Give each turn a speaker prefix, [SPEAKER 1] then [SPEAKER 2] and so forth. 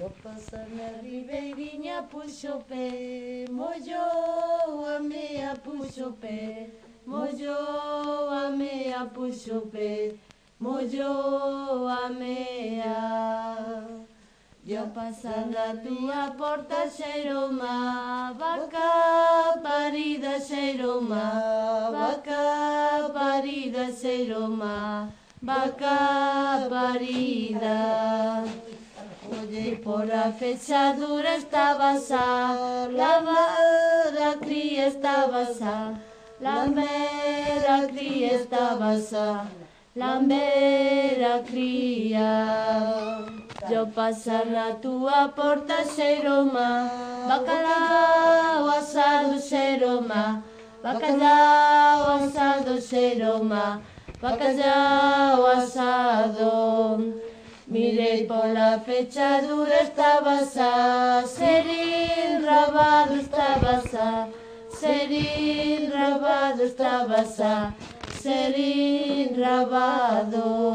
[SPEAKER 1] Eu passo na ribeirinha, puxo o pé, molhou a meia, puxo o pé, molhou a meia, puxo o pé, molhou a meia. Eu passo na tua porta, cheiro má, vaca parida, cheiro má, vaca parida, cheiro má, vaca parida. Olhei por a fechadura, estava só, lamber a cria estava só, lamber a cria estava só, lamber a cria. Eu passo na tua porta, cheiro má, bacalhau assado, cheiro má, bacalhau assado, cheiro má, bacalhau assado. Mirei pola fechadura, estaba só, serín rabado estaba só, serín rabado estaba só, serín rabado.